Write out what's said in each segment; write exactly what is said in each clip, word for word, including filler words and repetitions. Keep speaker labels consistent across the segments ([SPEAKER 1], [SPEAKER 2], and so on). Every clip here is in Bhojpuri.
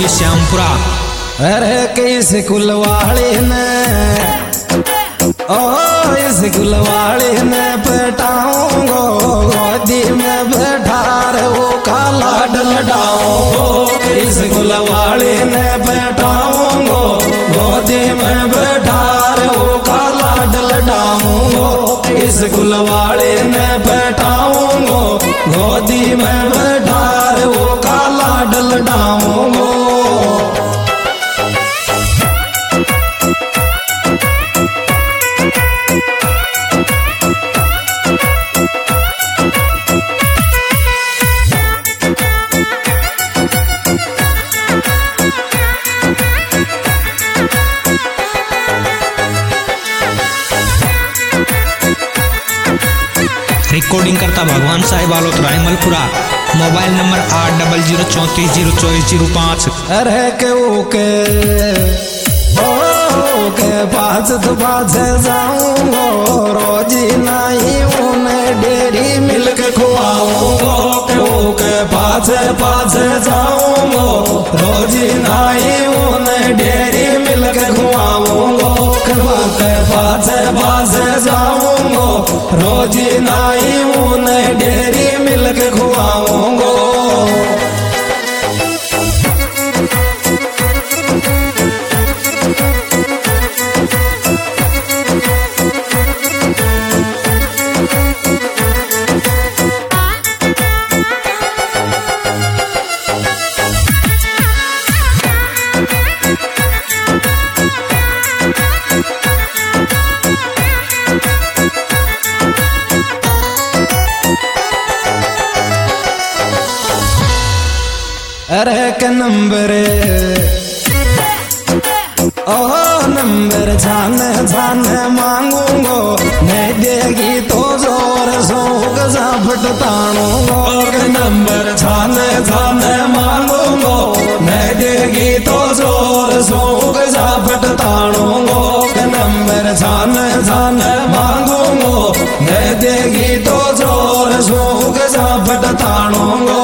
[SPEAKER 1] स्टूडियो श्यामपुरा।
[SPEAKER 2] अरे किस कुल वाले ने ओ इस कुल वाले ने पटाऊंगो गोदी में बैठार वो काला डलडाऊंगो। इस कुल वाले ने पटाऊंगो गोदी में बैठार वो काला डलडाऊंगो। इस कुल वाले ने पटाऊंगो गोदी में बैठार वो काला डलडाऊंगो।
[SPEAKER 1] रिकॉर्डिंग करता भगवान साहिब आलोत रायमलपुरा। मोबाइल नंबर आठ डबल जीरो चौंतीस जीरो चौबीस जीरो पाँच।
[SPEAKER 2] अरे के ओके ओ के पाँच तो पाँच जाऊंगो रोजी नहीं उन्हें डेरी मिल्क खुआऊंगो। के पाँच पाँच जाऊंगो रोजी नहीं उन्हें डेरी मिल्क खुआऊंगो। के पाँच पाँच जाऊंगो रोजी नहीं उन्हें डेरी मिल्क खुआऊंगो। अरे के नंबर ओ नंबर छाने छाने मांगूंगो नहीं देगी तो जोर सोग जाफट ताणूंगो। के नंबर छाने छाने मांगूंगो नहीं देगी तो जोर सोग जाफट ताणूंगो। के नंबर छाने छाने मांगूंगो नहीं देगी तो जोर सोग जाफट ताणूंगो।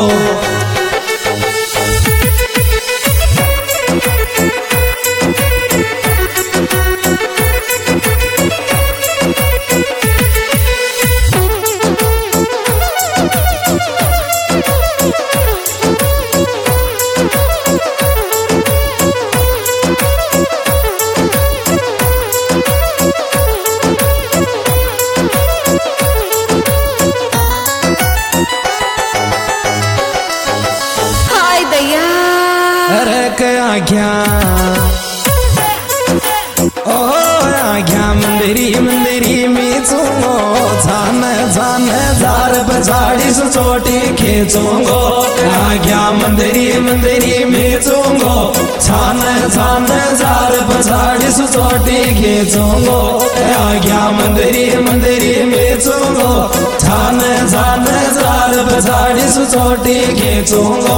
[SPEAKER 2] अरे के आख्या ओ आख्या मंदिरी मंदिरी मीचूंगो छान छान जार पछाड़ी सो चोटी खींचूंगो। आख्या मंदिरी मंदिरी मीचूंगो छान छान जार पछाड़ी सो चोटी खींचूंगो। आख्या मंदिरी मंदिरी मीचूंगो छान छान जार पछाड़ी सो चोटी खींचूंगो।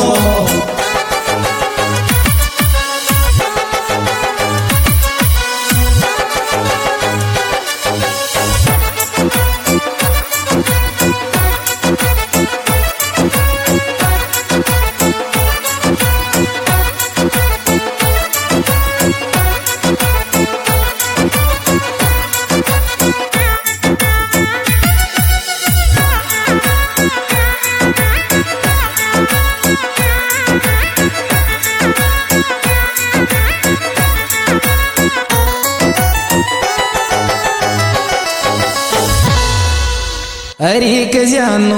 [SPEAKER 2] अरे के जानू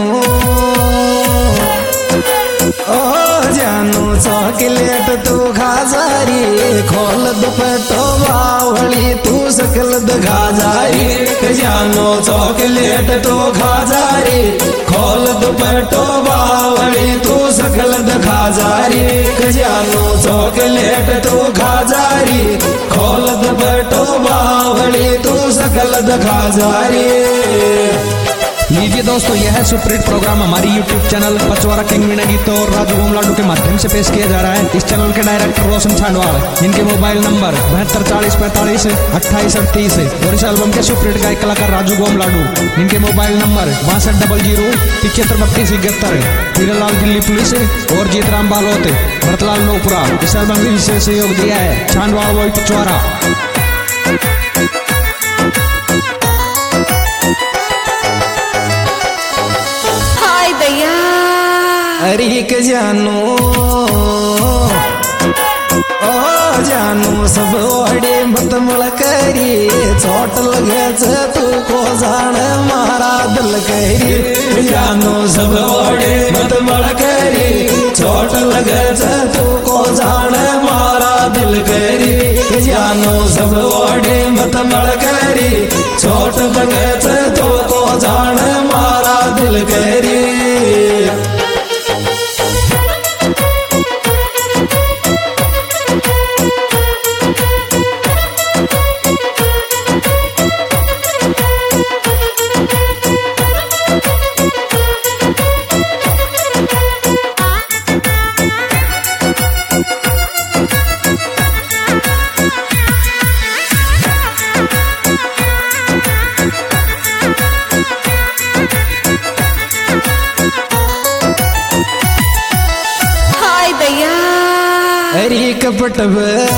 [SPEAKER 2] ओ जानू चॉकलेट तू खा जारी खोल दुपट्टो बावली तू सकल दिखा जारी। के जानू चॉकलेट तू खा जारी खोल दुपट्टो बावली तू सकल दिखा जारी। के जानू चॉकलेट तू खा जारी खोल दुपट्टो बावली तू सकल दिखा जारी।
[SPEAKER 1] लीजिए दोस्तों, यह है सुपरहिट प्रोग्राम हमारी YouTube channel Pachwara king Meena गीतो और राजू गोम लाडू के माध्यम से पेश किया जा रहा है। इस चैनल के डायरेक्टर रोशन छांडवाल, जिनके मोबाइल नंबर बहत्तर चालीस पैंतालीस अट्ठाईस अड़तीस और इस एल्बम के सुपरहिट गायक कलाकार राजू गोम लाडू, जिनके मोबाइल नंबर बासठ डबल जीरो पिछहत्तर बत्तीस इकहत्तर, हीरालाल दिल्ली पुलिस और जीतराम बालोत भरतलाल नोपुरा। इस एल्बम में विशेष सहयोग दिया है छांडवाल वही पचवारा।
[SPEAKER 2] अरे के जानू ओ जानू सब ओढ़े मत मुड़करी, चोट लगे तू को जान मारा दिल करी। जानू सब ओढ़े मत मुड़करी, चोट लगे तू को जान मारा दिल करी। जानू सब ओढ़े मत मुड़करी, चोट लगे तू को जान मारा दिल करी। अरे कपटव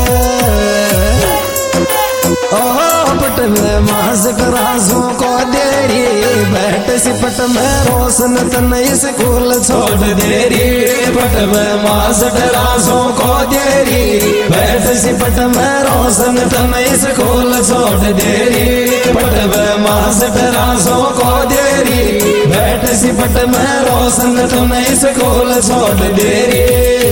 [SPEAKER 2] ओ पटव मास करासों को देरी, बैठ सिपट में रोशन तन स्कूल छोड़ देरी। पटव मास करासों को देरी, बैठ सिपट में रोशन तन स्कूल छोड़ देरी। पटव मास करासों को देरी, बैठ सिपट में रोशन तन स्कूल छोड़ देरी।